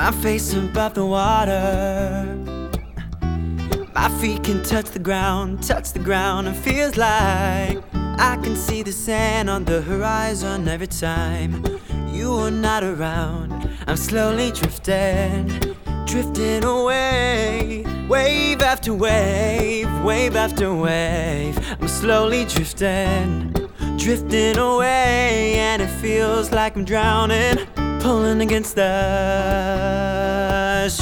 my face above the water. My feet can touch the ground, and feels like I can see the sand on the horizon every time you are not around. I'm slowly drifting away, wave after wave, wave after wave. I'm slowly drifting away, and it feels like I'm drowning, pulling against the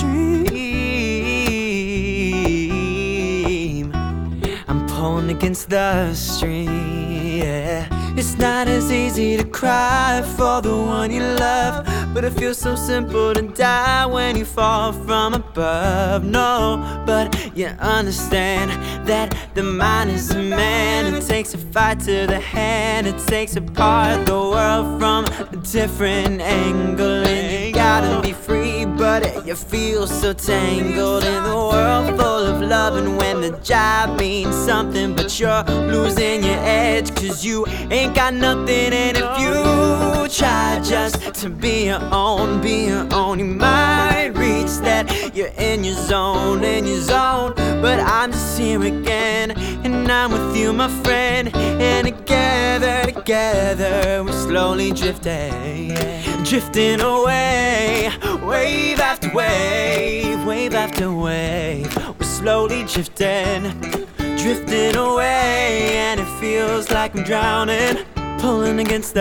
stream. I'm pulling against the stream, yeah. It's not as easy to cry for the one you love, but it feels so simple to die when you fall from above. No, but you understand that the mind is a man. It takes a fight to the hand. It takes apart the world from a different angle. And you gotta be free, but you feel so tangled in the world full of love. And when the job means something, but you're losing your edge, 'cause you ain't got nothing. And if you try just to be your own, you might reach that. You're in your zone, but I'm just here again, and I'm with you, my friend. And together we're slowly drifting away, wave after wave, wave after wave. We're slowly drifting away, and it feels like I'm drowning, pulling against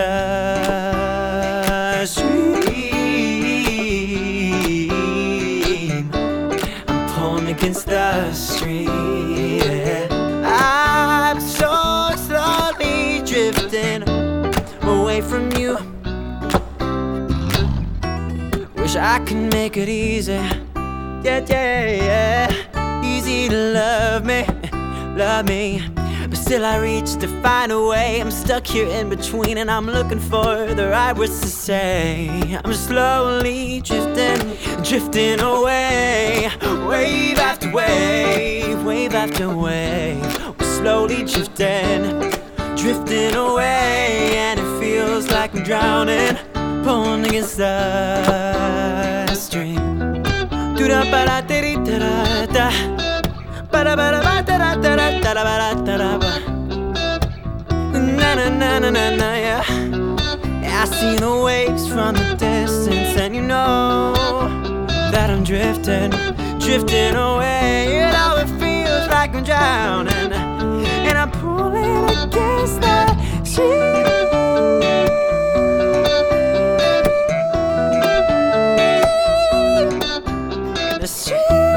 the stream. I'm pulling against the stream, yeah. I'm so slowly drifting away from you. Wish I could make it easy, yeah, yeah, yeah. Easy to love me, but still I reach to find a way. I'm stuck here in between, and I'm looking for the right words to say. I'm slowly drifting away, wave after wave, wave after wave. We're slowly drifting away, and it feels like I'm drowning, pulling against the stream. Do-da-ba-da-da-da-da-da. Na-na-na-na-na, yeah. I see the waves from the distance, and you know that I'm drifting away. You know it feels like I'm drowning, and I'm pulling against the stream. The stream.